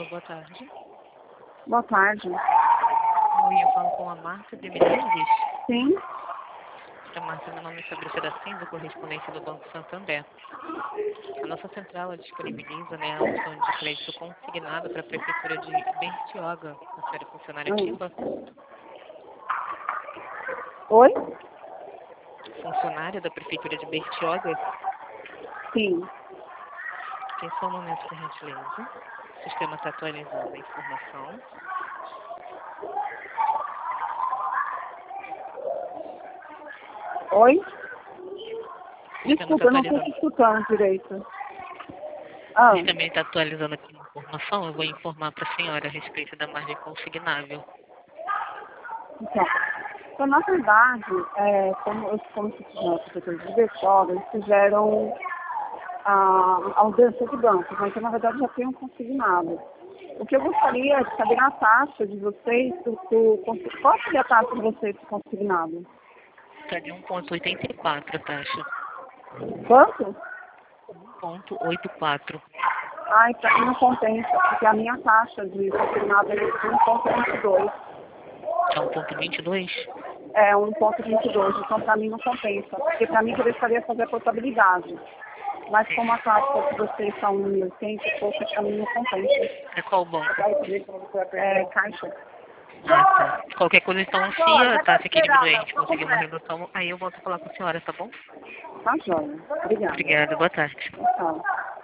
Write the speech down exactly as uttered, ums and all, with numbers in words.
boa tarde. Boa tarde. Oi, eu falo com a Marta de Menezes. Sim? A Marta, meu nome é Fabrícia da Silva, correspondente do Banco Santander. A nossa central ela disponibiliza, né, a opção de crédito consignado para a Prefeitura de Bertioga. A senhora é funcionária Hum. ativa? Oi? Funcionária da Prefeitura de Bertioga? Sim. Tem só um momento, por gentileza. O sistema está atualizando a informação. Oi? O sistema Desculpa, está eu não estou te atualizando. escutando direito. O Ah, sistema está atualizando aqui a informação. Eu vou informar para a senhora a respeito da margem consignável. então. Então, na verdade, é, como, eu- como se fizeram professores de Bertioga, eles fizeram a, a mudança de banco, mas eu, na verdade, já tenho consignado. O que eu gostaria de saber a taxa de vocês, do, do, qual seria a taxa de vocês do consignado? Está de um vírgula oitenta e quatro a taxa. Quanto? um vírgula oitenta e quatro. Ai, para mim não compensa, porque a minha taxa de consignado é de um vírgula vinte e dois. É um vírgula vinte e dois? É um vírgula vinte e dois, então para mim não compensa, porque para mim eu deixaria fazer a portabilidade. Mas como a taxa de vocês são mil e oitenta e pouco, para mim não compensa. É qual banco? É, caixa. Ah, tá. Qualquer coisa, então, se a taxa aqui diminuir, a gente conseguir uma redução, aí eu volto a falar com a senhora, tá bom? Tá joia. Obrigada. Obrigada, boa tarde. Tchau.